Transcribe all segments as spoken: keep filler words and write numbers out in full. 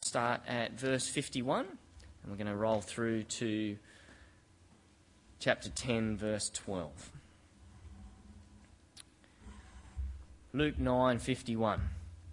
start at verse fifty-one, and we're going to roll through to chapter ten, verse twelve. Luke nine fifty-one.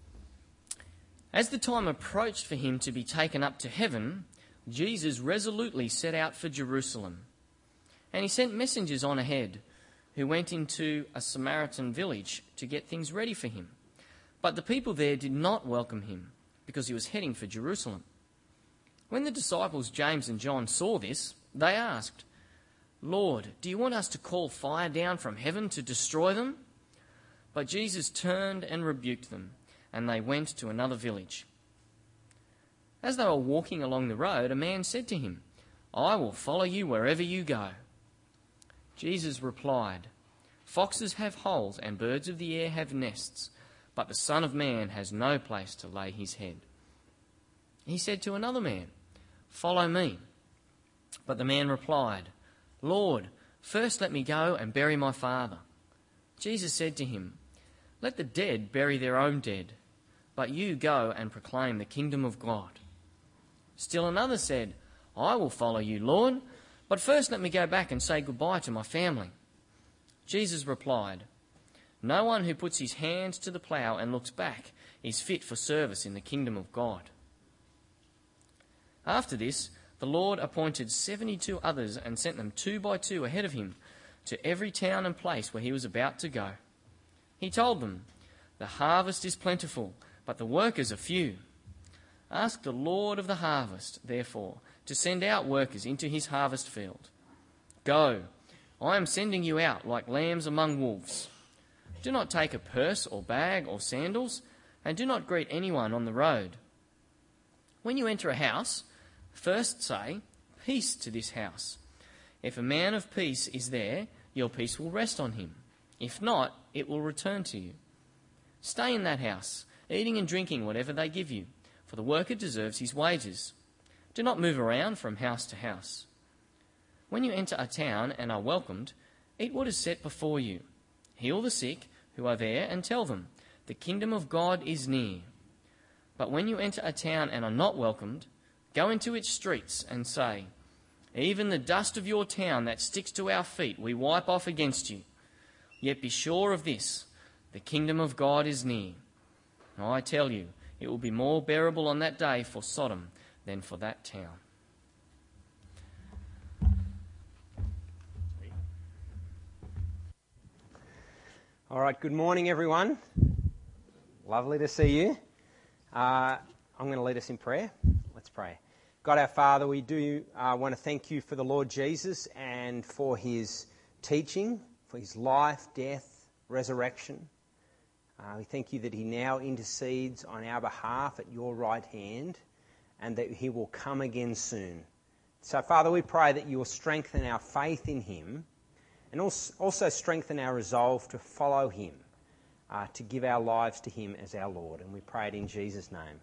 As the time approached for him to be taken up to heaven, Jesus resolutely set out for Jerusalem. And he sent messengers on ahead, who went into a Samaritan village to get things ready for him. But the people there did not welcome him, because he was heading for Jerusalem. When the disciples James and John saw this, they asked, "Lord, do you want us to call fire down from heaven to destroy them?" But Jesus turned and rebuked them, and they went to another village. As they were walking along the road, a man said to him, "I will follow you wherever you go." Jesus replied, "Foxes have holes and birds of the air have nests, but the Son of Man has no place to lay his head." He said to another man, "Follow me." But the man replied, "Lord, first let me go and bury my father." Jesus said to him, "Let the dead bury their own dead, but you go and proclaim the kingdom of God." Still another said, "I will follow you, Lord, but first let me go back and say goodbye to my family." Jesus replied, "No one who puts his hand to the plough and looks back is fit for service in the kingdom of God." After this, the Lord appointed seventy-two others and sent them two by two ahead of him to every town and place where he was about to go. He told them, "The harvest is plentiful, but the workers are few. Ask the Lord of the harvest, therefore, to send out workers into his harvest field. Go, I am sending you out like lambs among wolves. Do not take a purse or bag or sandals, and do not greet anyone on the road. When you enter a house, first say, 'Peace to this house.' If a man of peace is there, your peace will rest on him. If not, it will return to you. Stay in that house, eating and drinking whatever they give you, for the worker deserves his wages. Do not move around from house to house. When you enter a town and are welcomed, eat what is set before you. Heal the sick who are there and tell them, 'The kingdom of God is near.' But when you enter a town and are not welcomed, go into its streets and say, 'Even the dust of your town that sticks to our feet we wipe off against you.' Yet be sure of this, the kingdom of God is near. I tell you, it will be more bearable on that day for Sodom than for that town." All right, good morning, everyone. Lovely to see you. Uh, I'm going to lead us in prayer. Let's pray. God our Father, we do uh, want to thank you for the Lord Jesus and for his teaching, for his life, death, resurrection. Uh, we thank you that he now intercedes on our behalf at your right hand and that he will come again soon. So, Father, we pray that you will strengthen our faith in him and also strengthen our resolve to follow him, uh, to give our lives to him as our Lord. And we pray it in Jesus' name.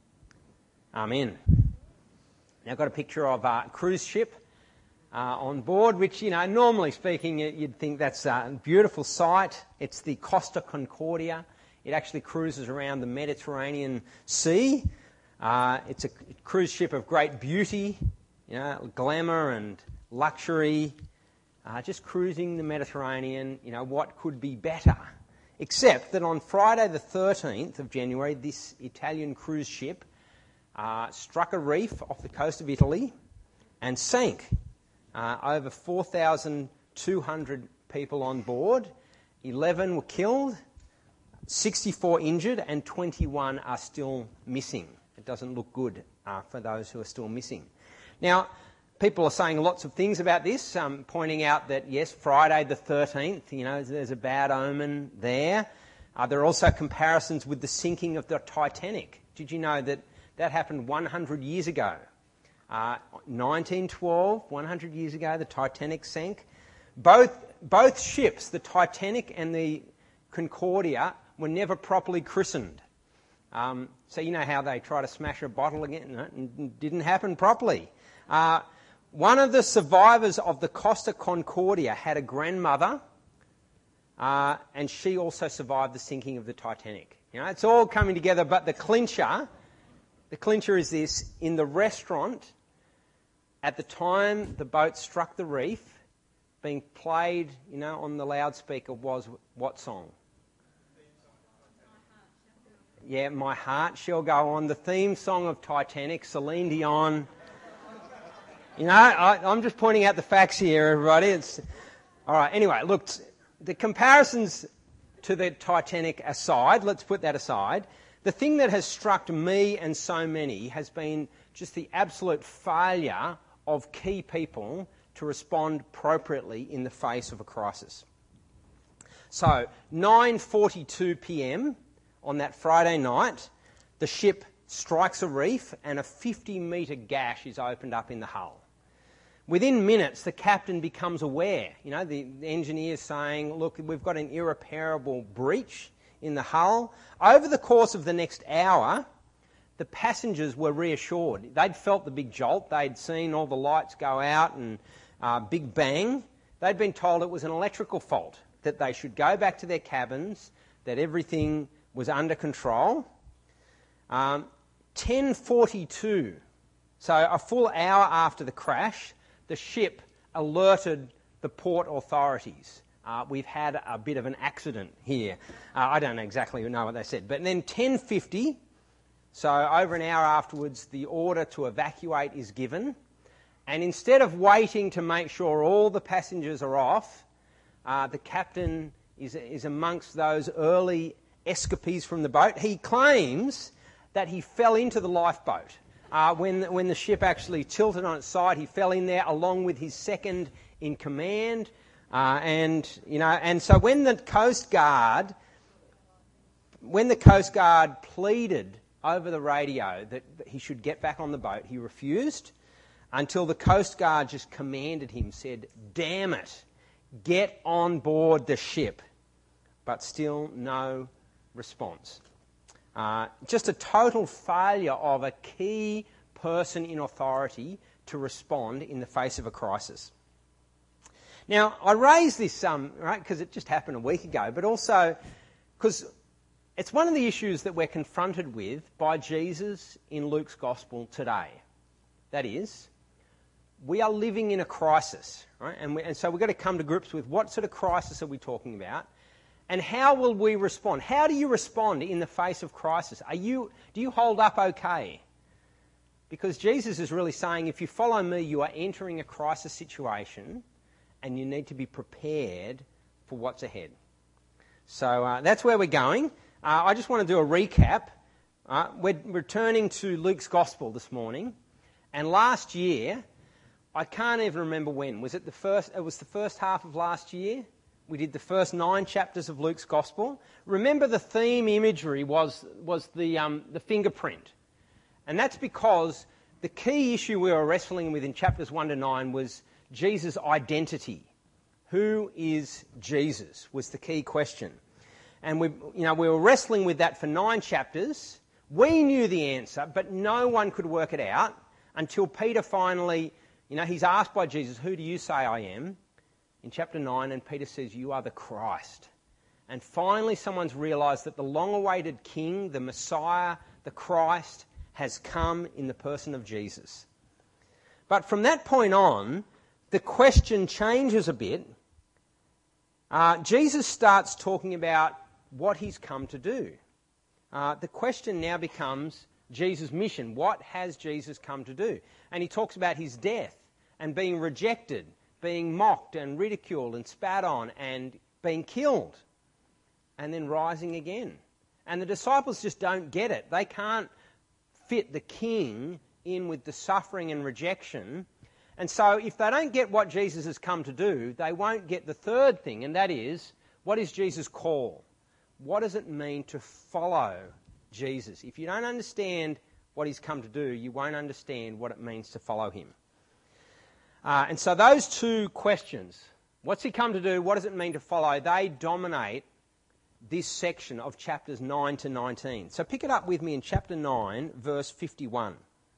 Amen. Now I've got a picture of a cruise ship uh, on board, which, you know, normally speaking, you'd think that's a beautiful sight. It's the Costa Concordia. It actually cruises around the Mediterranean Sea. Uh, it's a cruise ship of great beauty, you know, glamour and luxury. Uh, just cruising the Mediterranean, you know, what could be better? Except that on Friday the thirteenth of January, this Italian cruise ship uh, struck a reef off the coast of Italy and sank. Uh, over four thousand two hundred people on board, eleven were killed, sixty-four injured, and twenty-one are still missing. It doesn't look good uh, for those who are still missing. Now, people are saying lots of things about this, um, pointing out that, yes, Friday the thirteenth, you know, there's a bad omen there. Uh, there are also comparisons with the sinking of the Titanic. Did you know that that happened one hundred years ago? Uh, nineteen twelve, one hundred years ago, the Titanic sank. Both, both ships, the Titanic and the Concordia, were never properly christened. Um, so you know how they try to smash a bottle again? No, it didn't happen properly. Uh, One of the survivors of the Costa Concordia had a grandmother, uh, and she also survived the sinking of the Titanic. You know, it's all coming together, but the clincher The clincher is this: in the restaurant, at the time the boat struck the reef, being played, you know, on the loudspeaker was what song? Yeah, My Heart Shall Go On, the theme song of Titanic, Celine Dion. You know, I, I'm just pointing out the facts here, everybody. It's all right. Anyway, look, the comparisons to the Titanic aside, let's put that aside. The thing that has struck me and so many has been just the absolute failure of key people to respond appropriately in the face of a crisis. So, nine forty-two p.m. on that Friday night, the ship strikes a reef and a fifty metre gash is opened up in the hull. Within minutes, the captain becomes aware. You know, the, the engineer's saying, look, we've got an irreparable breach in the hull. Over the course of the next hour, the passengers were reassured. They'd felt the big jolt. They'd seen all the lights go out and uh, big bang. They'd been told it was an electrical fault, that they should go back to their cabins, that everything was under control. Um, ten forty-two, so a full hour after the crash, the ship alerted the port authorities. Uh, we've had a bit of an accident here. Uh, I don't exactly know what they said. But then ten fifty, so over an hour afterwards, the order to evacuate is given. And instead of waiting to make sure all the passengers are off, uh, the captain is, is amongst those early escapees from the boat. He claims that he fell into the lifeboat. Uh, when, when the ship actually tilted on its side, he fell in there along with his second in command. Uh, and, you know, and so when the Coast Guard, when the Coast Guard pleaded over the radio that, that he should get back on the boat, he refused until the Coast Guard just commanded him, said, damn it, get on board the ship. But still no response. Uh, just a total failure of a key person in authority to respond in the face of a crisis. Now, I raise this, um, right, because it just happened a week ago, but also because it's one of the issues that we're confronted with by Jesus in Luke's Gospel today. That is, we are living in a crisis, right? And, we, and so we've got to come to grips with what sort of crisis are we talking about. And how will we respond? How do you respond in the face of crisis? Are you, do you hold up okay? Because Jesus is really saying, if you follow me, you are entering a crisis situation and you need to be prepared for what's ahead. So uh, that's where we're going. Uh, I just want to do a recap. Uh, we're returning to Luke's Gospel this morning. And last year, I can't even remember when. Was it the first? It was the first half of last year? We did the first nine chapters of Luke's Gospel. Remember, the theme imagery was, was the, um, the fingerprint. And that's because the key issue we were wrestling with in chapters one to nine was Jesus' identity. Who is Jesus was the key question. And we, you know, we were wrestling with that for nine chapters. We knew the answer, but no one could work it out until Peter finally, you know, he's asked by Jesus, who do you say I am? In chapter nine, and Peter says, you are the Christ. And finally someone's realised that the long-awaited King, the Messiah, the Christ, has come in the person of Jesus. But from that point on, the question changes a bit. Uh, Jesus starts talking about what he's come to do. Uh, the question now becomes Jesus' mission. What has Jesus come to do? And he talks about his death and being rejected, being mocked and ridiculed and spat on and being killed and then rising again. And the disciples just don't get it. They can't fit the king in with the suffering and rejection. And so if they don't get what Jesus has come to do, they won't get the third thing, and that is, what is Jesus' call? What does it mean to follow Jesus? If you don't understand what he's come to do, you won't understand what it means to follow him. Uh, and so those two questions, what's he come to do, what does it mean to follow, they dominate this section of chapters nine to nineteen. So pick it up with me in chapter nine, verse fifty-one.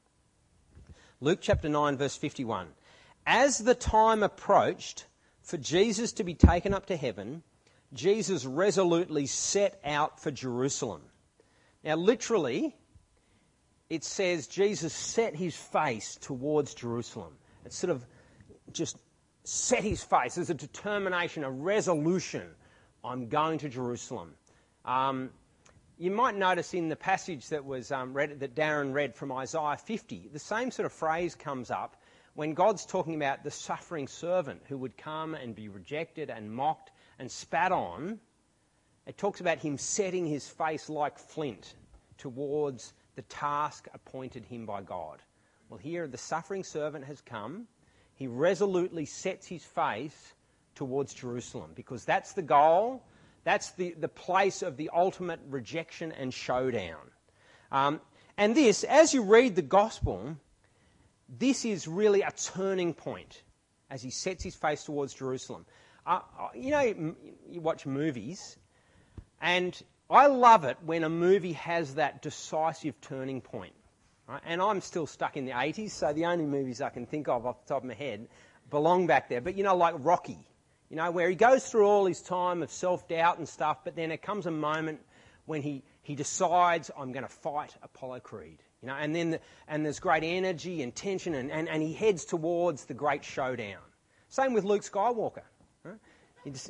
Luke chapter nine, verse fifty-one. As the time approached for Jesus to be taken up to heaven, Jesus resolutely set out for Jerusalem. Now literally, it says Jesus set his face towards Jerusalem. It's sort of just set his face. There's a determination, a resolution. I'm going to Jerusalem. Um, you might notice in the passage that was um, read, that Darren read from Isaiah fifty, the same sort of phrase comes up when God's talking about the suffering servant who would come and be rejected and mocked and spat on. It talks about him setting his face like flint towards the task appointed him by God. Well, here the suffering servant has come. He resolutely sets his face towards Jerusalem because that's the goal. That's the, the place of the ultimate rejection and showdown. Um, and this, as you read the gospel, this is really a turning point as he sets his face towards Jerusalem. Uh, you know, you watch movies, and I love it when a movie has that decisive turning point. Right? And I'm still stuck in the eighties, so the only movies I can think of off the top of my head belong back there. But, you know, like Rocky, you know, where he goes through all his time of self-doubt and stuff, but then there comes a moment when he, he decides, I'm going to fight Apollo Creed. You know, and then the, and there's great energy and tension, and, and, and he heads towards the great showdown. Same with Luke Skywalker. Right? He just,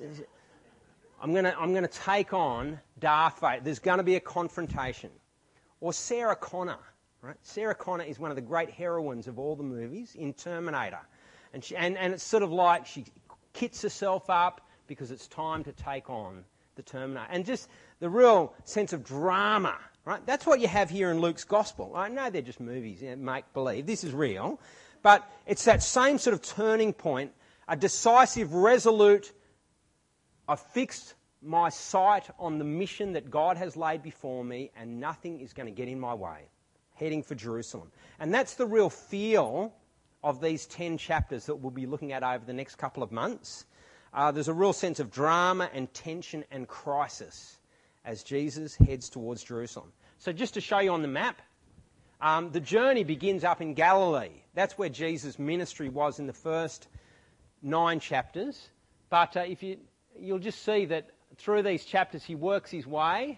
I'm going to I'm going to take on Darth Vader. There's going to be a confrontation. Or Sarah Connor. Right? Sarah Connor is one of the great heroines of all the movies in Terminator. And, she, and, and it's sort of like she kits herself up because it's time to take on the Terminator. And just the real sense of drama. Right? That's what you have here in Luke's Gospel. I know they're just movies, you know, make-believe. This is real. But it's that same sort of turning point, a decisive, resolute, I've fixed my sight on the mission that God has laid before me and nothing is going to get in my way. Heading for Jerusalem. And that's the real feel of these ten chapters that we'll be looking at over the next couple of months. Uh, there's a real sense of drama and tension and crisis as Jesus heads towards Jerusalem. So just to show you on the map, um, the journey begins up in Galilee. That's where Jesus' ministry was in the first nine chapters. But uh, if you, you'll just see that through these chapters he works his way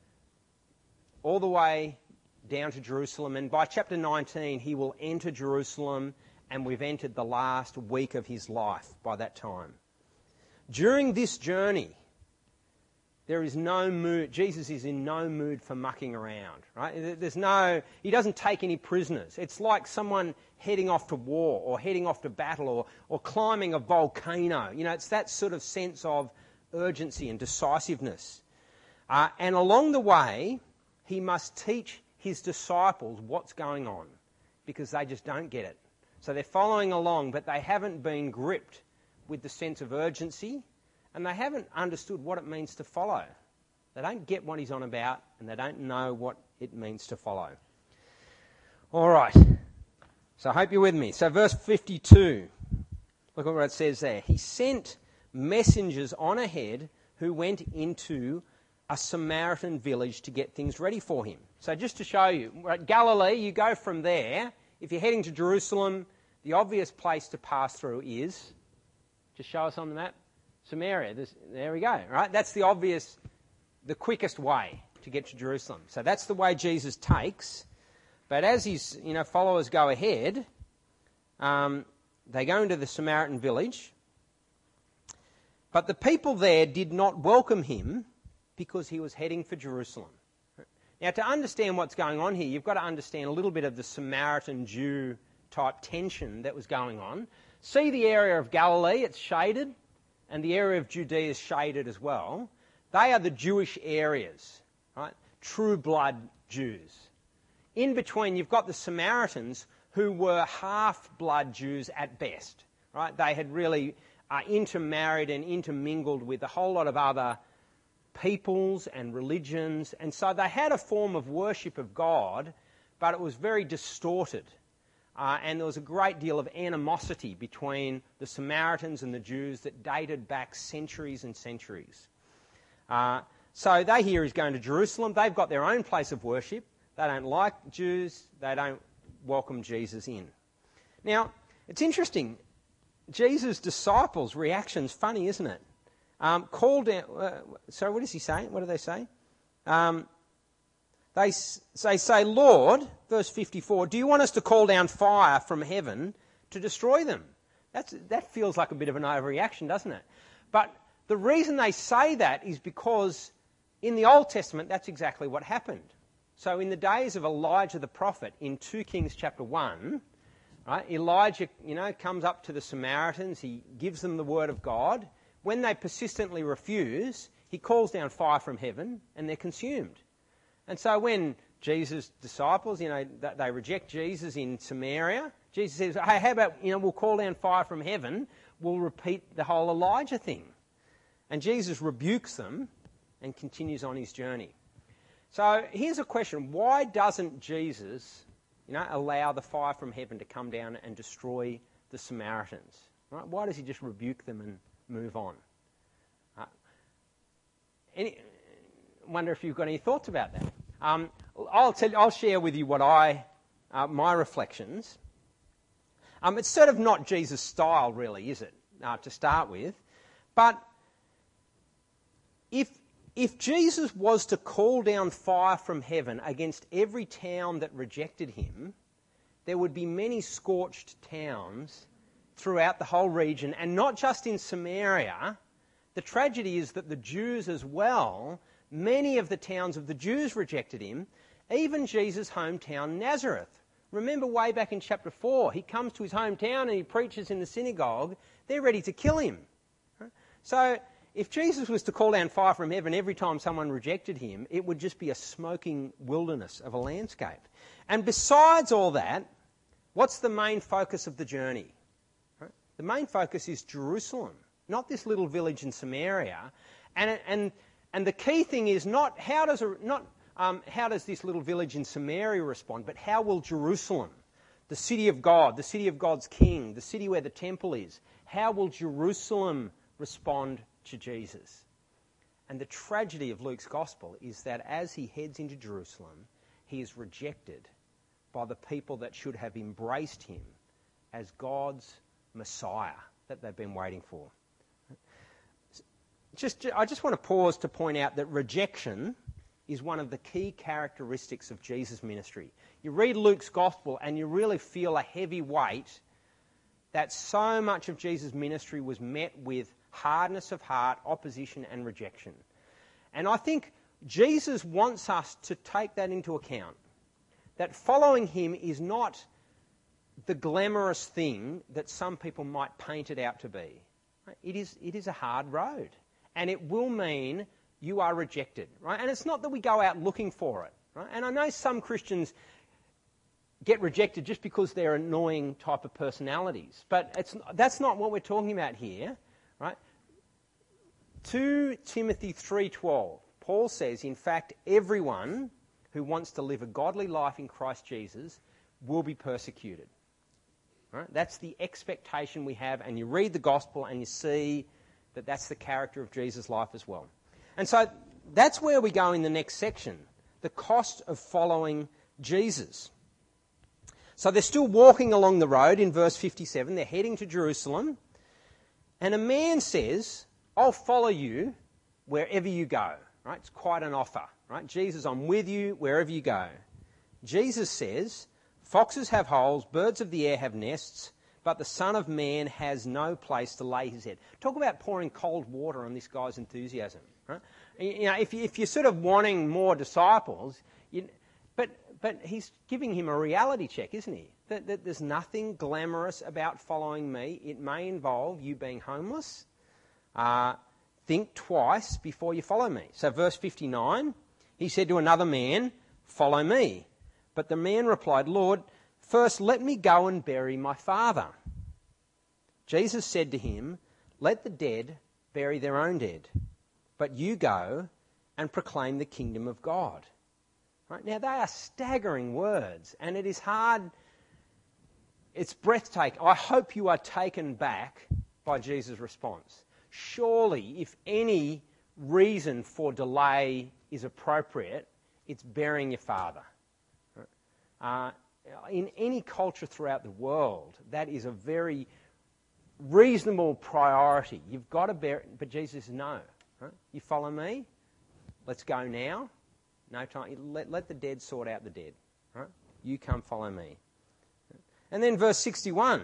all the way down to Jerusalem, and by chapter nineteen he will enter Jerusalem, and we've entered the last week of his life by that time. During this journey, there is no mood, Jesus is in no mood for mucking around, right? There's no, he doesn't take any prisoners. It's like someone heading off to war or heading off to battle or, or climbing a volcano. You know, it's that sort of sense of urgency and decisiveness. Uh, and along the way, he must teach his disciples what's going on because they just don't get it. So they're following along, but they haven't been gripped with the sense of urgency and they haven't understood what it means to follow. They don't get what he's on about and they don't know what it means to follow. All right. So I hope you're with me. So verse fifty-two, look at what it says there. He sent messengers on ahead who went into a Samaritan village to get things ready for him. So just to show you, we're at Galilee, you go from there. If you're heading to Jerusalem, the obvious place to pass through is, just show us on the map, Samaria. There's, there we go, right? That's the obvious, the quickest way to get to Jerusalem. So that's the way Jesus takes. But as his you know, followers go ahead, um, they go into the Samaritan village. But the people there did not welcome him because he was heading for Jerusalem. Now, to understand what's going on here, you've got to understand a little bit of the Samaritan Jew type tension that was going on. See the area of Galilee, it's shaded, and the area of Judea is shaded as well. They are the Jewish areas, right? True blood Jews. In between, you've got the Samaritans who were half-blood Jews at best, right? They had really uh, intermarried and intermingled with a whole lot of other peoples and religions, and so they had a form of worship of God, but it was very distorted. Uh, and there was a great deal of animosity between the Samaritans and the Jews that dated back centuries and centuries. Uh, so they hear he's going to Jerusalem. They've got their own place of worship. They don't like Jews. They don't welcome Jesus in. Now, it's interesting. Jesus' disciples' reaction's funny, isn't it? Um, called down. Uh, sorry, what does he say? What do they say? Um, They, they say, Lord, verse fifty-four, do you want us to call down fire from heaven to destroy them? That's, that feels like a bit of an overreaction, doesn't it? But the reason they say that is because in the Old Testament, that's exactly what happened. So in the days of Elijah the prophet, in two Kings chapter one, right, Elijah, you know, comes up to the Samaritans, he gives them the word of God. When they persistently refuse, he calls down fire from heaven and they're consumed. And so when Jesus' disciples, you know, they reject Jesus in Samaria, Jesus says, hey, how about, you know, we'll call down fire from heaven, we'll repeat the whole Elijah thing. And Jesus rebukes them and continues on his journey. So here's a question. Why doesn't Jesus, you know, allow the fire from heaven to come down and destroy the Samaritans? Right? Why does he just rebuke them and move on? Uh, any, wonder if you've got any thoughts about that. Um, I'll tell you, I'll share with you what I, uh, my reflections. Um, it's sort of not Jesus' style, really, is it, uh, to start with? But if if Jesus was to call down fire from heaven against every town that rejected him, there would be many scorched towns throughout the whole region, and not just in Samaria. The tragedy is that the Jews as well, many of the towns of the Jews rejected him, even Jesus' hometown Nazareth. Remember way back in chapter four, he comes to his hometown and he preaches in the synagogue. They're ready to kill him. So if Jesus was to call down fire from heaven every time someone rejected him, it would just be a smoking wilderness of a landscape. And besides all that, what's the main focus of the journey? The main focus is Jerusalem, not this little village in Samaria. And and and the key thing is not how does a, not um, how does this little village in Samaria respond, but how will Jerusalem, the city of God, the city of God's King, the city where the temple is, how will Jerusalem respond to Jesus? And the tragedy of Luke's gospel is that as he heads into Jerusalem, he is rejected by the people that should have embraced him as God's Messiah that they've been waiting for. Just, I just want to pause to point out that rejection is one of the key characteristics of Jesus' ministry. You read Luke's gospel and you really feel a heavy weight that so much of Jesus' ministry was met with hardness of heart, opposition and rejection. And I think Jesus wants us to take that into account, that following him is not the glamorous thing that some people might paint it out to be. It is, it is a hard road, and it will mean you are rejected, right? And it's not that we go out looking for it, right? And I know some Christians get rejected just because they're annoying type of personalities, but it's, that's not what we're talking about here, right? Second Timothy three twelve, Paul says, in fact, everyone who wants to live a godly life in Christ Jesus will be persecuted. Right? That's the expectation we have, and you read the gospel and you see that that's the character of Jesus' life as well. And so that's where we go in the next section, the cost of following Jesus. So they're still walking along the road in verse fifty-seven, they're heading to Jerusalem, and a man says, I'll follow you wherever you go. Right? It's quite an offer. Right? Jesus, I'm with you wherever you go. Jesus says, foxes have holes, birds of the air have nests, but the Son of Man has no place to lay his head. Talk about pouring cold water on this guy's enthusiasm. Right? You know, if, you, if you're sort of wanting more disciples, you, but but he's giving him a reality check, isn't he? That, that there's nothing glamorous about following me. It may involve you being homeless. Uh, think twice before you follow me. So verse fifty-nine, he said to another man, follow me. But the man replied, Lord, first let me go and bury my father. Jesus said to him, let the dead bury their own dead, but you go and proclaim the kingdom of God. Right? Now, they are staggering words, and it is hard, it's breathtaking. I hope you are taken back by Jesus' response. Surely, if any reason for delay is appropriate, it's burying your father. Uh, in any culture throughout the world, that is a very reasonable priority. You've got to bear it, but Jesus says, no. Right? You follow me? Let's go now. No time. Let, let the dead sort out the dead. Right? You come follow me. And then verse sixty-one.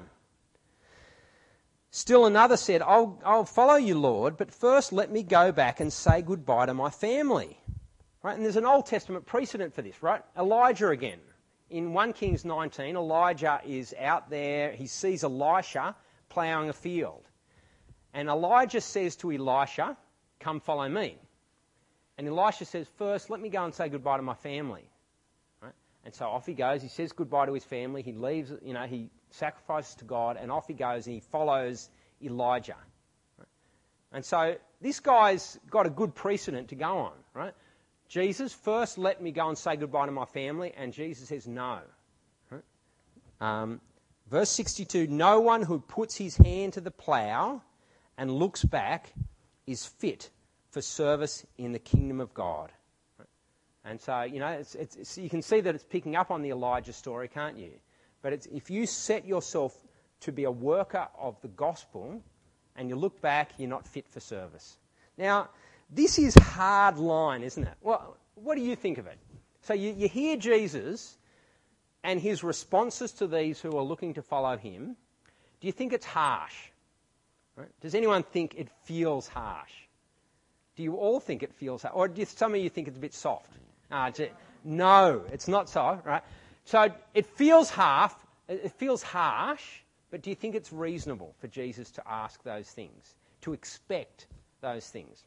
Still another said, I'll, I'll follow you, Lord, but first let me go back and say goodbye to my family. Right? And there's an Old Testament precedent for this, right? Elijah again. In First Kings nineteen, Elijah is out there. He sees Elisha ploughing a field. And Elijah says to Elisha, come follow me. And Elisha says, first, let me go and say goodbye to my family. Right? And so off he goes. He says goodbye to his family. He leaves, you know, he sacrifices to God, and off he goes and he follows Elijah. Right? And so this guy's got a good precedent to go on, right? Jesus, first let me go and say goodbye to my family, and Jesus says no. Right? Um, verse sixty-two, no one who puts his hand to the plough and looks back is fit for service in the kingdom of God. Right? And so, you know, it's, it's, it's, you can see that it's picking up on the Elijah story, can't you? But it's, if you set yourself to be a worker of the gospel and you look back, you're not fit for service. Now, this is hard line, isn't it? Well, what do you think of it? So you, you hear Jesus and his responses to these who are looking to follow him. Do you think it's harsh? Right? Does anyone think it feels harsh? Do you all think it feels harsh? Or do some of you think it's a bit soft? Uh, no, it's not soft, right? So it feels half, it feels harsh, but do you think it's reasonable for Jesus to ask those things, to expect those things?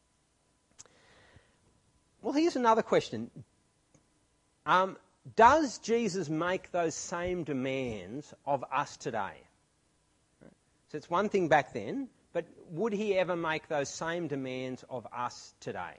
Well, here's another question. Um, does Jesus make those same demands of us today? So it's one thing back then, but would he ever make those same demands of us today?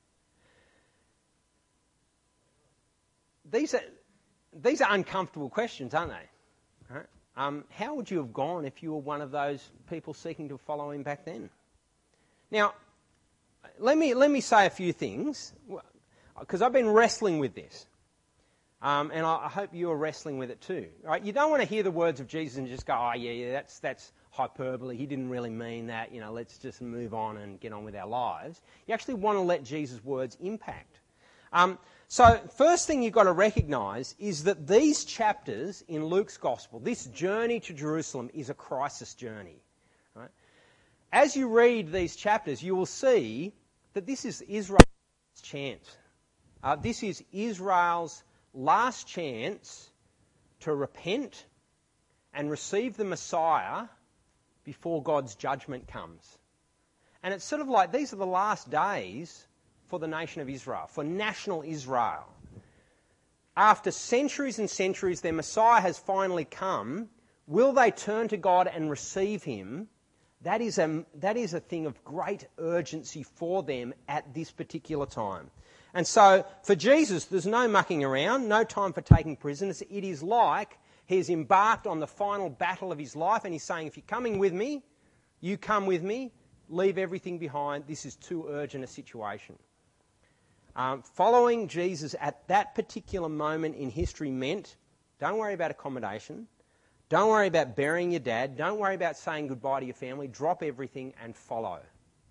These are, these are uncomfortable questions, aren't they? Right? Um, how would you have gone if you were one of those people seeking to follow him back then? Now, Let me let me say a few things, because I've been wrestling with this, um, and I, I hope you're wrestling with it too. Right? You don't want to hear the words of Jesus and just go, "Oh yeah, yeah, that's that's hyperbole. He didn't really mean that. You know, let's just move on and get on with our lives." You actually want to let Jesus' words impact. Um, so, first thing you've got to recognise is that these chapters in Luke's Gospel, this journey to Jerusalem, is a crisis journey. Right? As you read these chapters, you will see that this is Israel's chance. Uh, this is Israel's last chance to repent and receive the Messiah before God's judgment comes. And it's sort of like these are the last days for the nation of Israel, for national Israel. After centuries and centuries, their Messiah has finally come. Will they turn to God and receive him? That is a, that is a thing of great urgency for them at this particular time. And so, for Jesus, there's no mucking around, no time for taking prisoners. It is like he's embarked on the final battle of his life, and he's saying, if you're coming with me, you come with me, leave everything behind. This is too urgent a situation. Um, following Jesus at that particular moment in history meant, don't worry about accommodation. Don't worry about burying your dad. Don't worry about saying goodbye to your family. Drop everything and follow.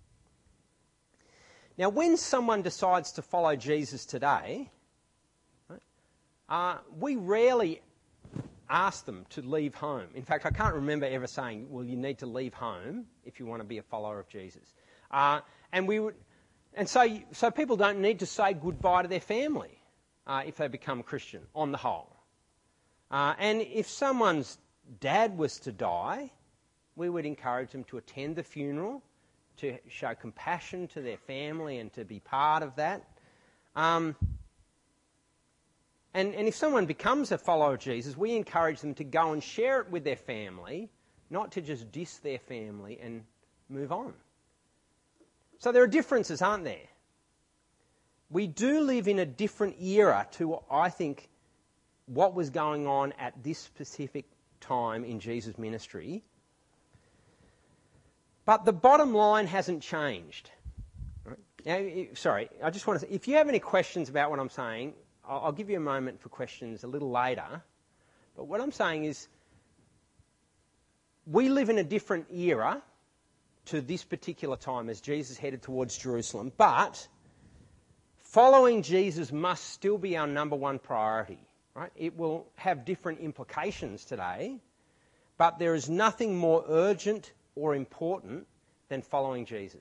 Now, when someone decides to follow Jesus today, right, uh, we rarely ask them to leave home. In fact, I can't remember ever saying, well, you need to leave home if you want to be a follower of Jesus. Uh, and we would, and so, so people don't need to say goodbye to their family uh, if they become Christian, on the whole. Uh, and if someone's dad was to die, we would encourage them to attend the funeral, to show compassion to their family and to be part of that. Um, and, and if someone becomes a follower of Jesus, we encourage them to go and share it with their family, not to just diss their family and move on. So there are differences, aren't there? We do live in a different era to, I think, what was going on at this specific time in Jesus' ministry. But the bottom line hasn't changed. Right? Now, sorry, I just want to say, if you have any questions about what I'm saying, I'll, I'll give you a moment for questions a little later. But what I'm saying is, we live in a different era to this particular time as Jesus headed towards Jerusalem. But following Jesus must still be our number one priority, right? It will have different implications today, but there is nothing more urgent or important than following Jesus.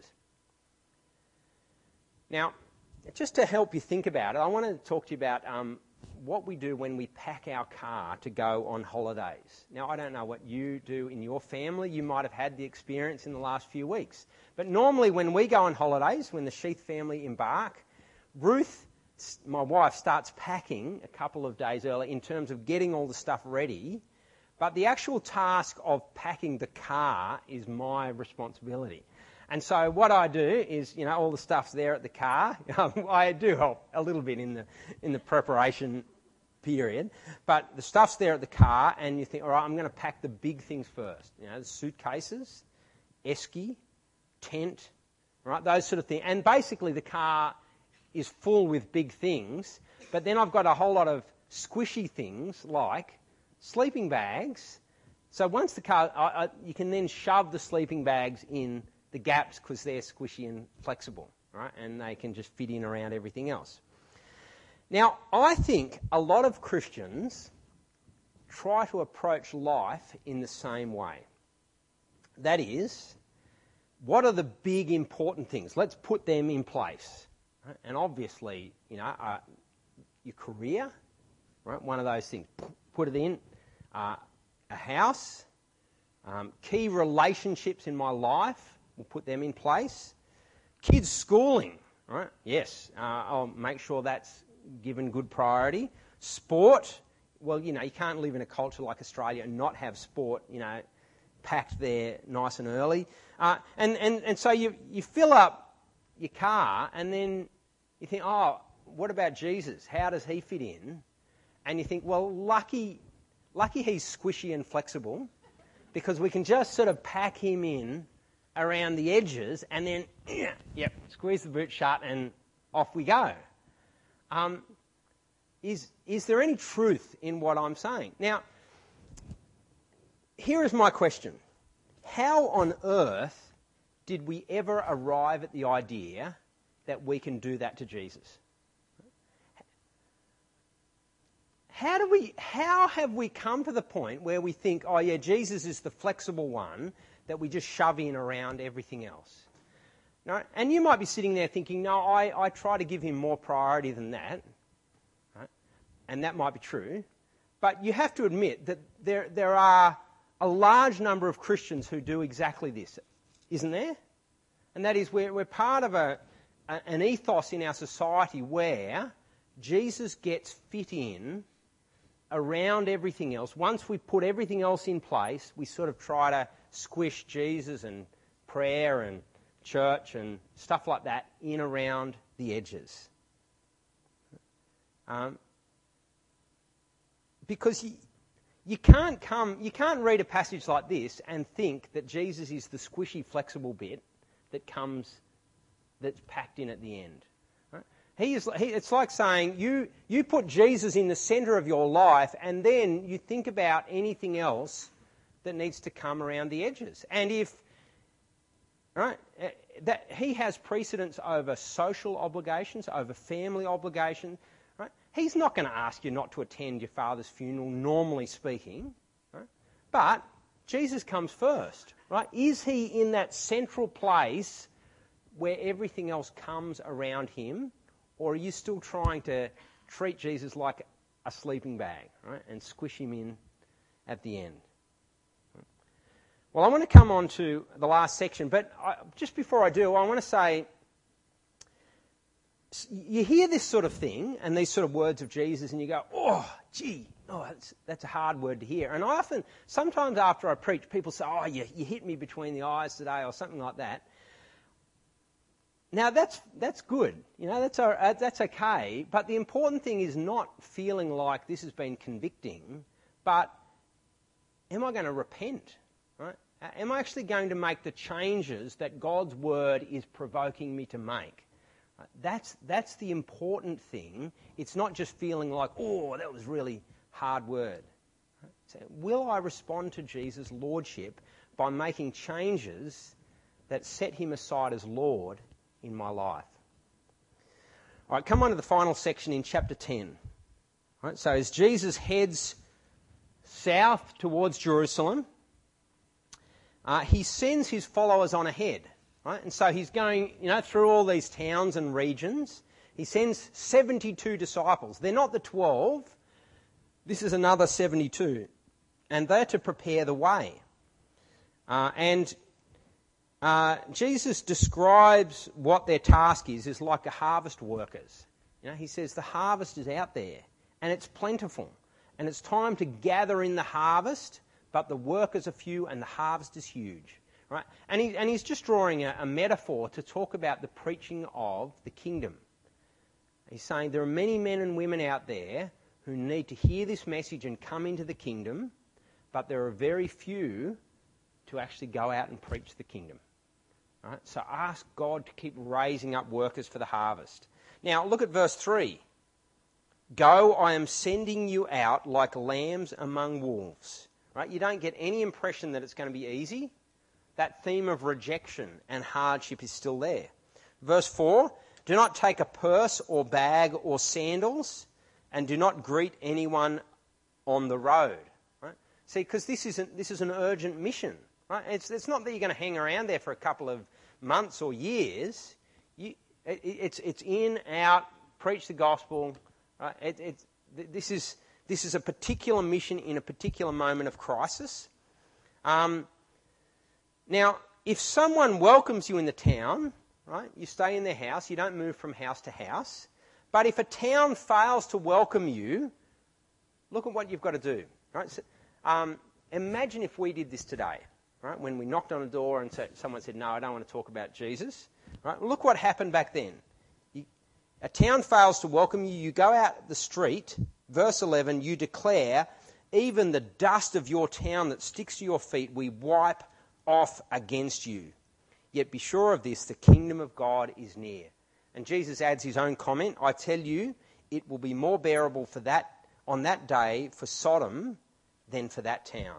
Now, just to help you think about it, I want to talk to you about um, what we do when we pack our car to go on holidays. Now, I don't know what you do in your family. You might have had the experience in the last few weeks. But normally when we go on holidays, when the Sheath family embark, Ruth, my wife, starts packing a couple of days early in terms of getting all the stuff ready. But the actual task of packing the car is my responsibility. And so what I do is, you know, all the stuff's there at the car. I do help a little bit in the in the preparation period, but the stuff's there at the car, and you think, all right, I'm going to pack the big things first. You know, the suitcases, esky, tent, right, those sort of things. And basically the car is full with big things, but then I've got a whole lot of squishy things like sleeping bags. So once the car, I, I, you can then shove the sleeping bags in the gaps because they're squishy and flexible, right? And they can just fit in around everything else. Now, I think a lot of Christians try to approach life in the same way. That is, what are the big important things? Let's put them in place. Right? And obviously, you know, uh, your career, right? One of those things. Put it in. Uh, a house, um, key relationships in my life. We'll put them in place. Kids' schooling, right? Yes, uh, I'll make sure that's given good priority. Sport, well, you know, you can't live in a culture like Australia and not have sport, you know, packed there nice and early. Uh, and, and, and so you, you fill up your car and then you think, oh, what about Jesus? How does he fit in? And you think, well, lucky, lucky he's squishy and flexible because we can just sort of pack him in around the edges and then, yep, squeeze the boot shut and off we go. Um, is, is there any truth in what I'm saying? Now, here is my question. How on earth did we ever arrive at the idea that we can do that to Jesus? How do we, how have we come to the point where we think, oh yeah, Jesus is the flexible one that we just shove in around everything else? No? And you might be sitting there thinking, no, I, I try to give him more priority than that. Right? And that might be true. But you have to admit that there, there are a large number of Christians who do exactly this, isn't there? And that is we're, we're part of a, a, an ethos in our society where Jesus gets fit in around everything else. Once we put everything else in place, we sort of try to squish Jesus and prayer and church and stuff like that in around the edges. Um, because you, you can't come, you can't read a passage like this and think that Jesus is the squishy, flexible bit that comes, that's packed in at the end. Right? He is. He, it's like saying you you put Jesus in the centre of your life, and then you think about anything else that needs to come around the edges. And if right, that he has precedence over social obligations, over family obligations. Right? He's not going to ask you not to attend your father's funeral, normally speaking. Right? But Jesus comes first. Right? Is he in that central place where everything else comes around him, or are you still trying to treat Jesus like a sleeping bag, right, and squish him in at the end? Well, I want to come on to the last section, but I, just before I do, I want to say, you hear this sort of thing and these sort of words of Jesus and you go, oh, gee, oh, that's, that's a hard word to hear. And I often, sometimes after I preach, people say, oh, you, you hit me between the eyes today or something like that. Now, that's that's good. You know, that's, a, that's okay. But the important thing is not feeling like this has been convicting, but am I going to repent? Right? Am I actually going to make the changes that God's word is provoking me to make? That's, that's the important thing. It's not just feeling like, oh, that was really hard word. So, will I respond to Jesus' lordship by making changes that set him aside as Lord in my life? All right, come on to the final section in chapter ten. All right, so as Jesus heads south towards Jerusalem, uh, he sends his followers on ahead. Right? And so he's going, you know, through all these towns and regions. He sends seventy-two disciples. They're not the twelve. This is another seventy-two. And they're to prepare the way. Uh, and uh, Jesus describes what their task is as like a harvest workers. You know, he says the harvest is out there and it's plentiful. And it's time to gather in the harvest, but the workers are few and the harvest is huge. Right? And, he, and he's just drawing a, a metaphor to talk about the preaching of the kingdom. He's saying there are many men and women out there who need to hear this message and come into the kingdom, but there are very few to actually go out and preach the kingdom. Right? So ask God to keep raising up workers for the harvest. Now look at verse three. Go, I am sending you out like lambs among wolves. Right? You don't get any impression that it's going to be easy. That theme of rejection and hardship is still there. Verse four, do not take a purse or bag or sandals, and do not greet anyone on the road. Right? See, because this isn't this is an urgent mission. Right? It's, it's not that you're going to hang around there for a couple of months or years. You, it, it's it's in, out, preach the gospel. Right? It, it's, this is this is a particular mission in a particular moment of crisis. Um, Now, if someone welcomes you in the town, right, you stay in their house, you don't move from house to house. But if a town fails to welcome you, look at what you've got to do. Right? So, um, imagine if we did this today, right? When we knocked on a door and said, someone said, no, I don't want to talk about Jesus. Right? Look what happened back then. You, a town fails to welcome you, you go out the street, verse eleven, you declare, even the dust of your town that sticks to your feet, we wipe off against you. Yet be sure of this, the kingdom of God is near. And Jesus adds his own comment, I tell you, it will be more bearable for that on that day for Sodom than for that town.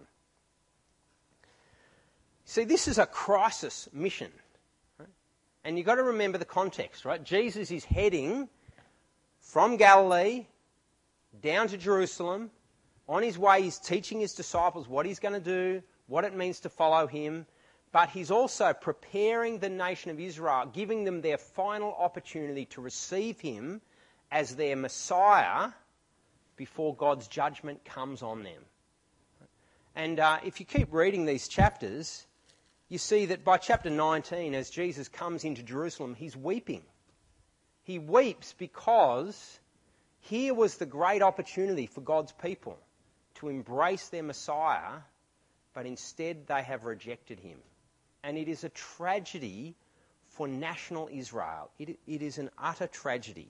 See, this is a crisis mission. Right? And you've got to remember the context, right? Jesus is heading from Galilee down to Jerusalem. On his way, he's teaching his disciples what he's going to do, what it means to follow him, but he's also preparing the nation of Israel, giving them their final opportunity to receive him as their Messiah before God's judgment comes on them. And uh, if you keep reading these chapters, you see that by chapter nineteen, as Jesus comes into Jerusalem, he's weeping. He weeps because here was the great opportunity for God's people to embrace their Messiah, but instead they have rejected him. And it is a tragedy for national Israel. It, it is an utter tragedy.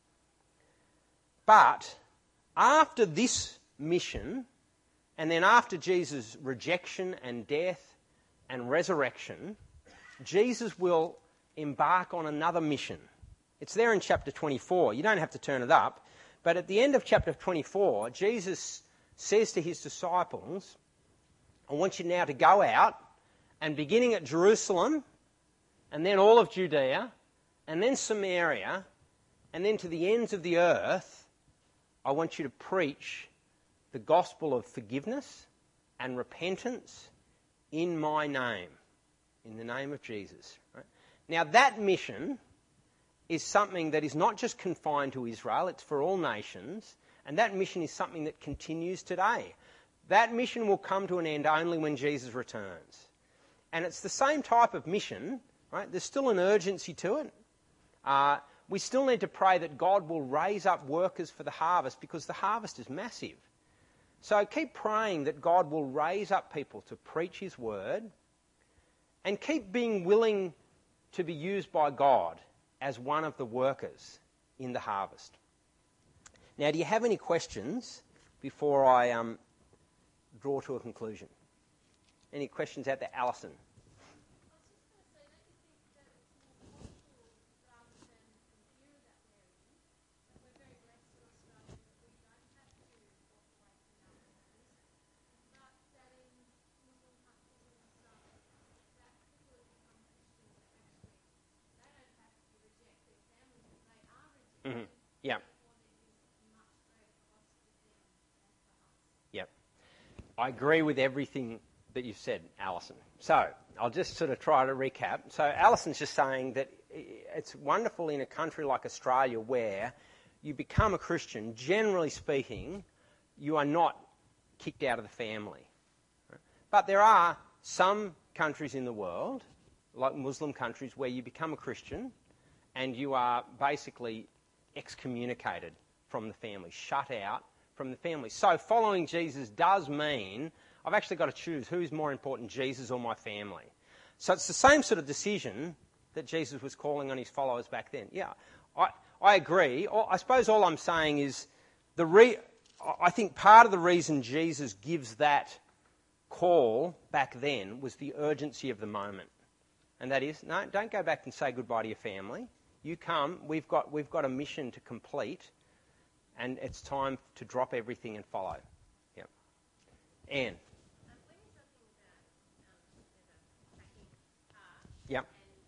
But after this mission, and then after Jesus' rejection and death and resurrection, Jesus will embark on another mission. It's there in chapter twenty-four. You don't have to turn it up. But at the end of chapter twenty-four, Jesus says to his disciples, I want you now to go out and beginning at Jerusalem and then all of Judea and then Samaria and then to the ends of the earth, I want you to preach the gospel of forgiveness and repentance in my name, in the name of Jesus. Right? Now that mission is something that is not just confined to Israel, it's for all nations, and that mission is something that continues today. That mission will come to an end only when Jesus returns. And it's the same type of mission, right? There's still an urgency to it. Uh, we still need to pray that God will raise up workers for the harvest because the harvest is massive. So keep praying that God will raise up people to preach his word and keep being willing to be used by God as one of the workers in the harvest. Now, do you have any questions before I um, draw to a conclusion? Any questions out there? Alison? Yeah. Yep. I agree with everything that you've said, Alison. So I'll just sort of try to recap. So Alison's just saying that it's wonderful in a country like Australia where you become a Christian, generally speaking, you are not kicked out of the family. But there are some countries in the world, like Muslim countries, where you become a Christian and you are basically excommunicated from the family, shut out from the family. So following Jesus does mean I've actually got to choose who's more important, Jesus or my family. So it's the same sort of decision that Jesus was calling on his followers back then. Yeah, I, I agree. I suppose all I'm saying is the re- I think part of the reason Jesus gives that call back then was the urgency of the moment. And that is, no, don't go back and say goodbye to your family. You come, we've got, we've got a mission to complete, and it's time to drop everything and follow. Yep. Anne. Yep.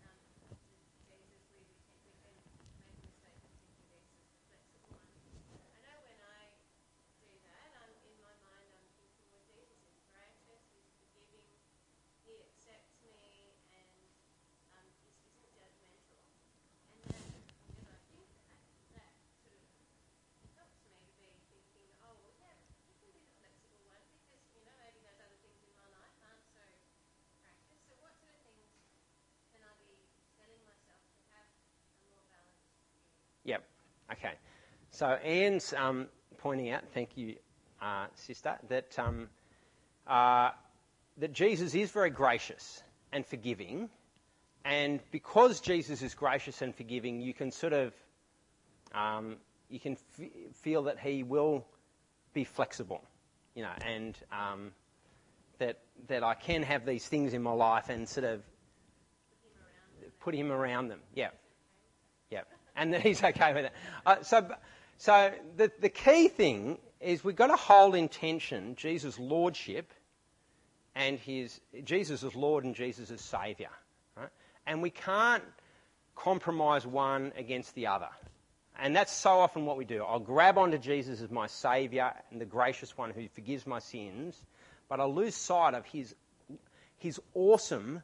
Yep. Okay. So Anne's um, pointing out, thank you, uh, sister, that um, uh, that Jesus is very gracious and forgiving, and because Jesus is gracious and forgiving, you can sort of um, you can f- feel that he will be flexible, you know, and um, that that I can have these things in my life and sort of put him around them. Yeah. Yeah. And that he's okay with it. Uh, so so the, the key thing is we've got to hold in tension Jesus' lordship and his Jesus as Lord and Jesus as Saviour. Right? And we can't compromise one against the other. And that's so often what we do. I'll grab onto Jesus as my Saviour and the gracious one who forgives my sins, but I'll lose sight of his his awesome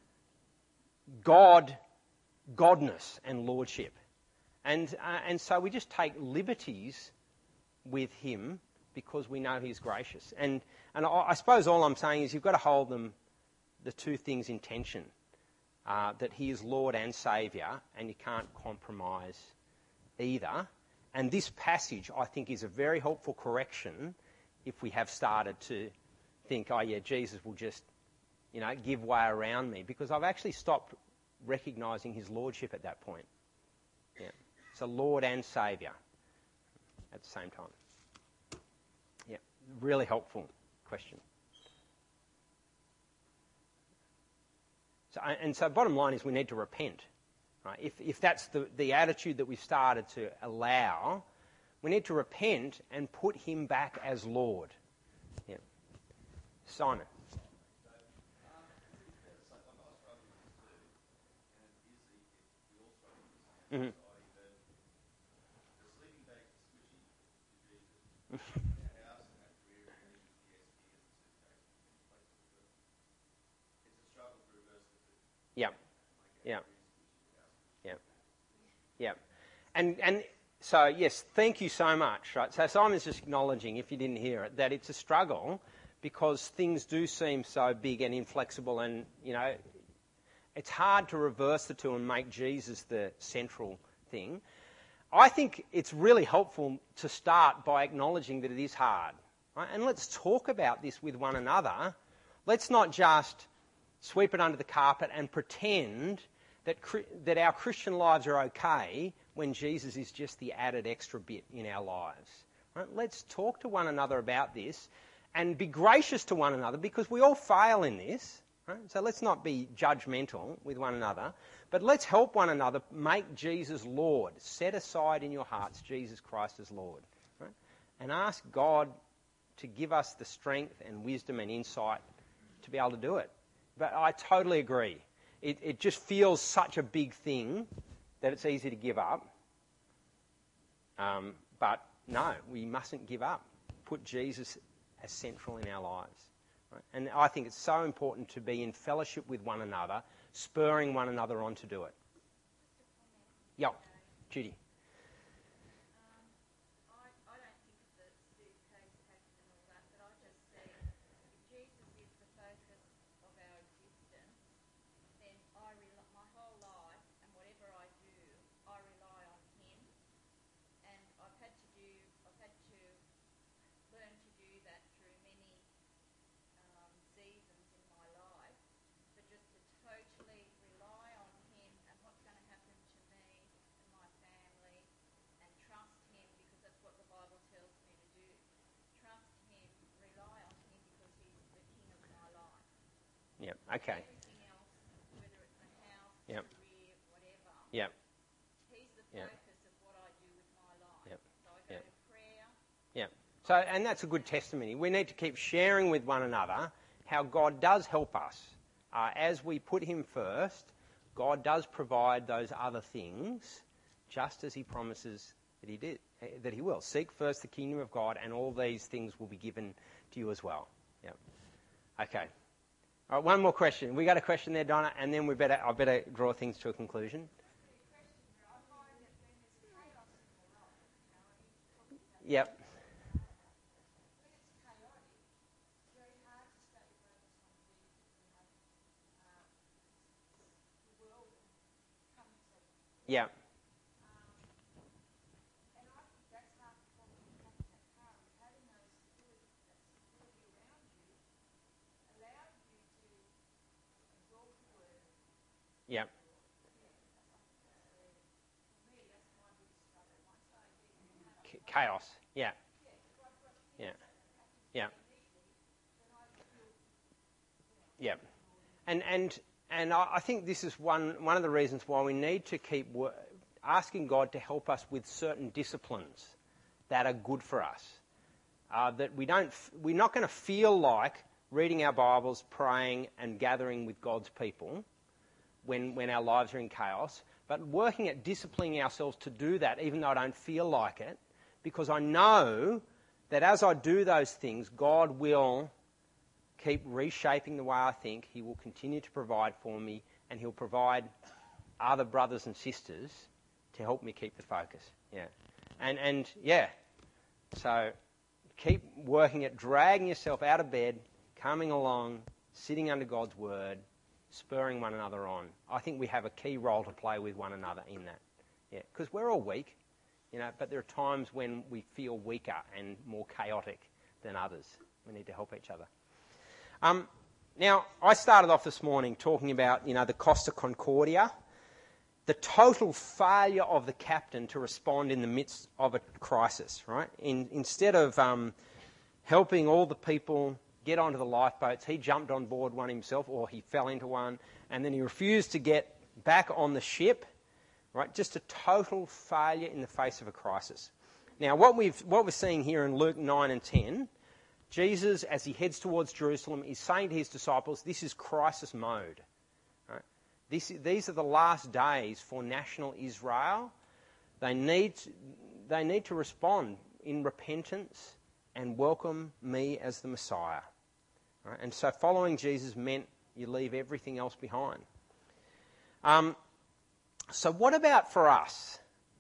God, godness and lordship. And uh, and so we just take liberties with him because we know he's gracious. And and I, I suppose all I'm saying is you've got to hold them, the two things in tension, uh, that he is Lord and Saviour, and you can't compromise either. And this passage, I think, is a very helpful correction if we have started to think, oh yeah, Jesus will just, you know, give way around me, because I've actually stopped recognising his lordship at that point. Yeah. So Lord and Saviour at the same time. Yeah, really helpful question. So, and so bottom line is we need to repent. Right? If, if that's the, the attitude that we've started to allow, we need to repent and put him back as Lord. Yeah. Simon. Mm-hmm. Yeah, yeah, yeah, yeah. And and so yes, thank you so much. Right. So Simon's just acknowledging, if you didn't hear it, that it's a struggle because things do seem so big and inflexible, and you know, it's hard to reverse the two and make Jesus the central thing. I think it's really helpful to start by acknowledging that it is hard. Right? And let's talk about this with one another. Let's not just sweep it under the carpet and pretend that that our Christian lives are okay when Jesus is just the added extra bit in our lives. Right? Let's talk to one another about this and be gracious to one another, because we all fail in this. Right? So let's not be judgmental with one another, but let's help one another make Jesus Lord. Set aside in your hearts Jesus Christ as Lord. Right? And ask God to give us the strength and wisdom and insight to be able to do it. But I totally agree. It, it just feels such a big thing that it's easy to give up. Um, but no, we mustn't give up. Put Jesus as central in our lives. Right? And I think it's so important to be in fellowship with one another, spurring one another on to do it. Yeah, Judy. Yep. Okay. Everything else, whether it's a house, Yep. career, whatever. Yep. He's the Yep. focus of what I do with my life. Yep. So I go Yep. to prayer. Yeah. So, and that's a good testimony. We need to keep sharing with one another how God does help us. Uh, as we put him first, God does provide those other things, just as he promises that he did, that he will. Seek first the kingdom of God, and all these things will be given to you as well. Yeah. Okay. All right, one more question. We got a question there, Donna, and then we better I better draw things to a conclusion. Yep. Yeah. Yeah. Chaos. Yeah. Yeah. Yeah. Yeah. And and and I think this is one one of the reasons why we need to keep wor- asking God to help us with certain disciplines that are good for us. Uh, that we don't, f- we're not going to feel like reading our Bibles, praying, and gathering with God's people when when our lives are in chaos, but working at disciplining ourselves to do that, even though I don't feel like it, because I know that as I do those things, God will keep reshaping the way I think. He will continue to provide for me, and he'll provide other brothers and sisters to help me keep the focus. Yeah, and and yeah, so keep working at dragging yourself out of bed, coming along, sitting under God's word, spurring one another on. I think we have a key role to play with one another in that. Yeah, because we're all weak, you know, but there are times when we feel weaker and more chaotic than others. We need to help each other. Um, now, I started off this morning talking about, you know, the Costa Concordia, the total failure of the captain to respond in the midst of a crisis, right? In, instead of um, helping all the people get onto the lifeboats, he jumped on board one himself, or he fell into one, and then he refused to get back on the ship, right? Just a total failure in the face of a crisis. Now, what we've what we're seeing here in Luke nine and ten, Jesus, as he heads towards Jerusalem, is saying to his disciples, this is crisis mode. Right? This, these are the last days for national Israel. They need, they need to respond in repentance and welcome me as the Messiah. Right? And so following Jesus meant you leave everything else behind. Um, so what about for us?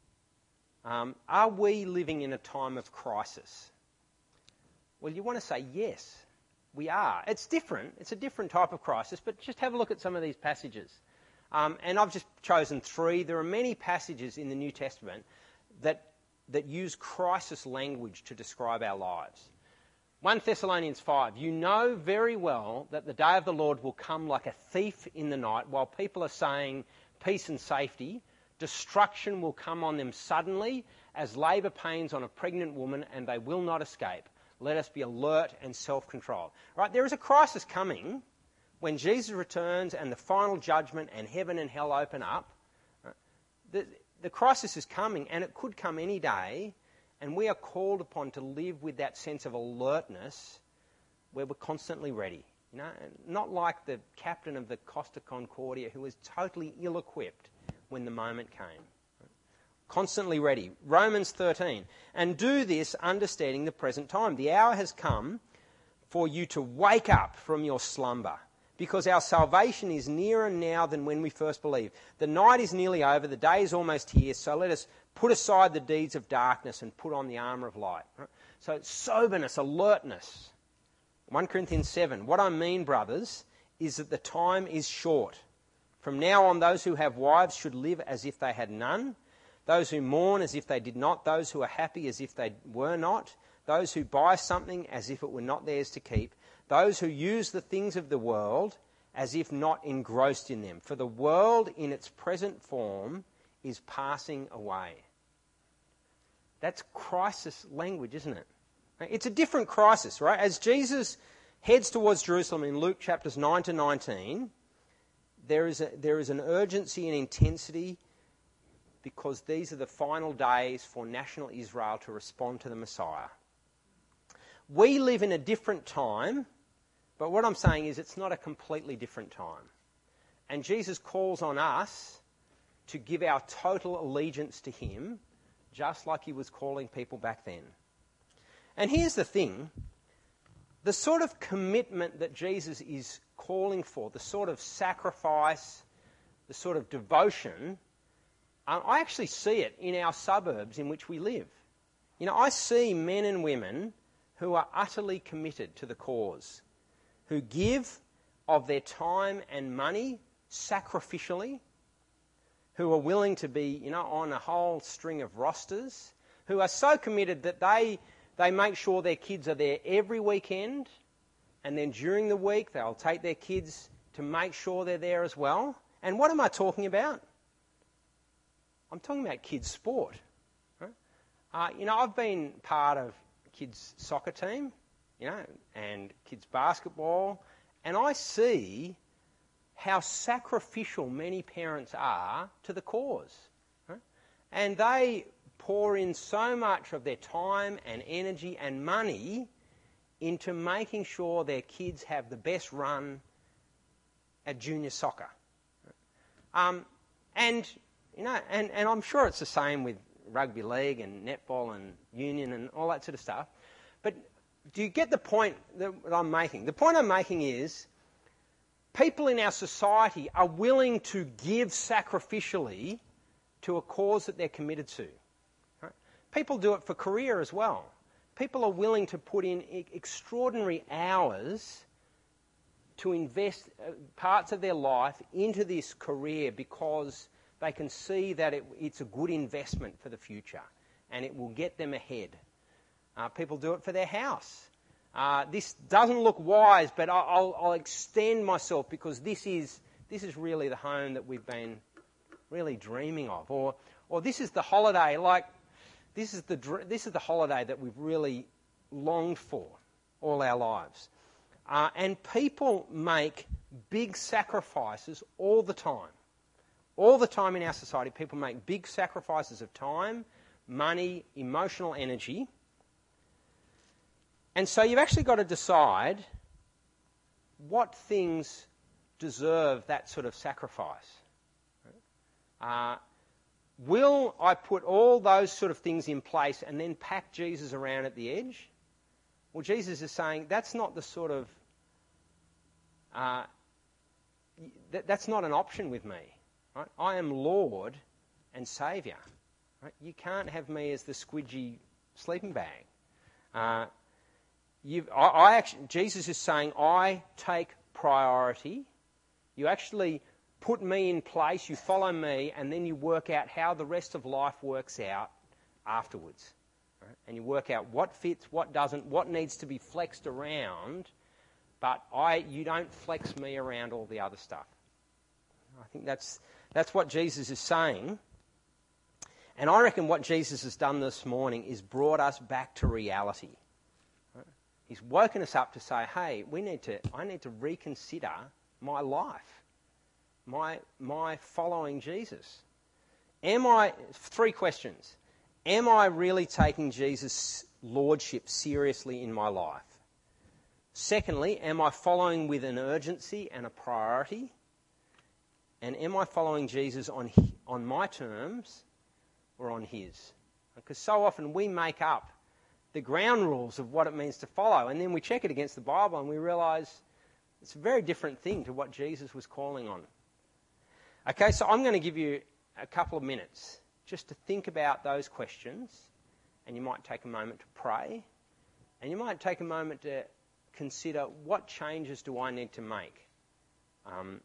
Um, are we living in a time of crisis? Well, you want to say yes, we are. It's different. It's a different type of crisis, but just have a look at some of these passages. Um, and I've just chosen three. There are many passages in the New Testament that that use crisis language to describe our lives. First Thessalonians five, you know very well that the day of the Lord will come like a thief in the night, while people are saying peace and safety. Destruction will come on them suddenly as labour pains on a pregnant woman, and they will not escape. Let us be alert and self-controlled. Right, there is a crisis coming when Jesus returns and the final judgment and heaven and hell open up. Right? The, the crisis is coming, and it could come any day, and we are called upon to live with that sense of alertness where we're constantly ready. You know, not like the captain of the Costa Concordia who was totally ill-equipped when the moment came. Constantly ready. Romans thirteen. And do this understanding the present time. The hour has come for you to wake up from your slumber, because our salvation is nearer now than when we first believed. The night is nearly over, the day is almost here, so let us put aside the deeds of darkness and put on the armour of light. So soberness, alertness. First Corinthians seven. What I mean, brothers, is that the time is short. From now on, those who have wives should live as if they had none, those who mourn as if they did not, those who are happy as if they were not, those who buy something as if it were not theirs to keep, those who use the things of the world as if not engrossed in them. For the world in its present form is passing away. That's crisis language, isn't it? It's a different crisis, right? As Jesus heads towards Jerusalem in Luke chapters nine to nineteen, there is a, there is an urgency and intensity, because these are the final days for national Israel to respond to the Messiah. We live in a different time, but what I'm saying is it's not a completely different time. And Jesus calls on us to give our total allegiance to him, just like he was calling people back then. And here's the thing, the sort of commitment that Jesus is calling for, the sort of sacrifice, the sort of devotion, um, I actually see it in our suburbs in which we live. You know, I see men and women who are utterly committed to the cause, who give of their time and money sacrificially, who are willing to be, you know, on a whole string of rosters, who are so committed that they they make sure their kids are there every weekend, and then during the week they'll take their kids to make sure they're there as well. And what am I talking about? I'm talking about kids' sport. Right? Uh, you know, I've been part of kids' soccer team, you know, and kids' basketball, and I see how sacrificial many parents are to the cause. Right? And they pour in so much of their time and energy and money into making sure their kids have the best run at junior soccer. Um, and, you know, and, and I'm sure it's the same with rugby league and netball and union and all that sort of stuff. But do you get the point that I'm making? The point I'm making is people in our society are willing to give sacrificially to a cause that they're committed to. Right? People do it for career as well. People are willing to put in e- extraordinary hours to invest uh, parts of their life into this career because they can see that it, it's a good investment for the future and it will get them ahead. Uh, people do it for their house. Uh, this doesn't look wise, but I'll, I'll, I'll extend myself because this is this is really the home that we've been really dreaming of, or or this is the holiday. Like this is the this is the holiday that we've really longed for all our lives. Uh, and people make big sacrifices all the time. All the time in our society, people make big sacrifices of time, money, emotional energy. And so you've actually got to decide what things deserve that sort of sacrifice. Uh, will I put all those sort of things in place and then pack Jesus around at the edge? Well, Jesus is saying that's not the sort of... Uh, th- that's not an option with me. Right? I am Lord and Saviour. Right? You can't have me as the squidgy sleeping bag. Uh, You've, I, I actually, Jesus is saying, I take priority. You actually put me in place, you follow me, and then you work out how the rest of life works out afterwards. Right? And you work out what fits, what doesn't, what needs to be flexed around, but I, you don't flex me around all the other stuff. I think that's, that's what Jesus is saying. And I reckon what Jesus has done this morning is brought us back to reality. He's woken us up to say, hey, we need to. I need to reconsider my life, my my following Jesus. Am I, three questions. Am I really taking Jesus' lordship seriously in my life? Secondly, am I following with an urgency and a priority? And am I following Jesus on on my terms or on his? Because so often we make up the ground rules of what it means to follow, and then we check it against the Bible and we realise it's a very different thing to what Jesus was calling on. Okay, so I'm going to give you a couple of minutes just to think about those questions, and you might take a moment to pray, and you might take a moment to consider, what changes do I need to make? Um,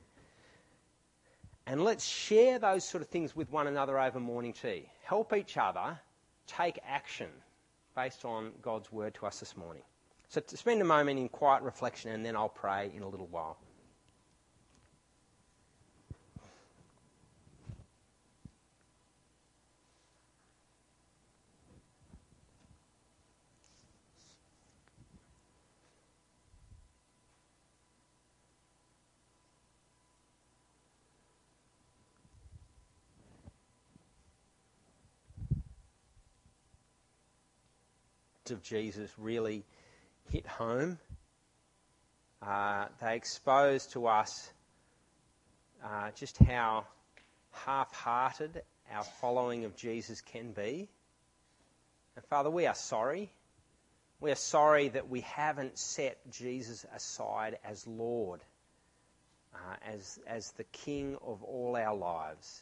and let's share those sort of things with one another over morning tea. Help each other take action based on God's word to us this morning. So to spend a moment in quiet reflection, and then I'll pray in a little while. Of Jesus really hit home. Uh, they expose to us uh, just how half-hearted our following of Jesus can be. And Father, we are sorry. We are sorry that we haven't set Jesus aside as Lord, uh, as, as the King of all our lives.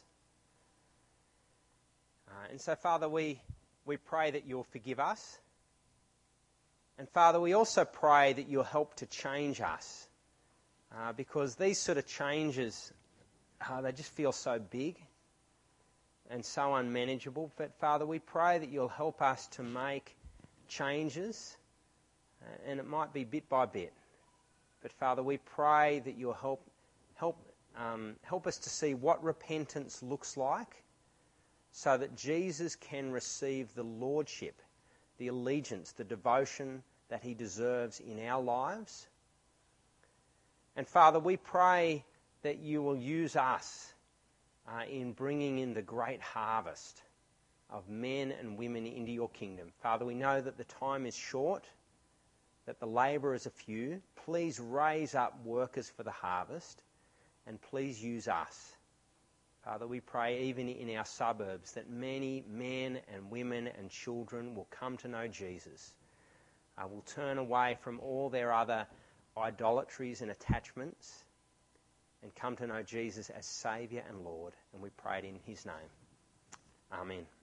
Uh, and so, Father, we, we pray that you'll forgive us. And Father, we also pray that you'll help to change us, uh, because these sort of changes, uh, they just feel so big and so unmanageable. But Father, we pray that you'll help us to make changes, uh, and it might be bit by bit. But Father, we pray that you'll help help um, help us to see what repentance looks like, so that Jesus can receive the lordship, the allegiance, the devotion that he deserves in our lives. And Father, we pray that you will use us uh, in bringing in the great harvest of men and women into your kingdom. Father, we know that the time is short, that the labourers are few. Please raise up workers for the harvest, and please use us. Father, we pray even in our suburbs that many men and women and children will come to know Jesus, uh, will turn away from all their other idolatries and attachments, and come to know Jesus as Saviour and Lord. And we pray it in his name. Amen.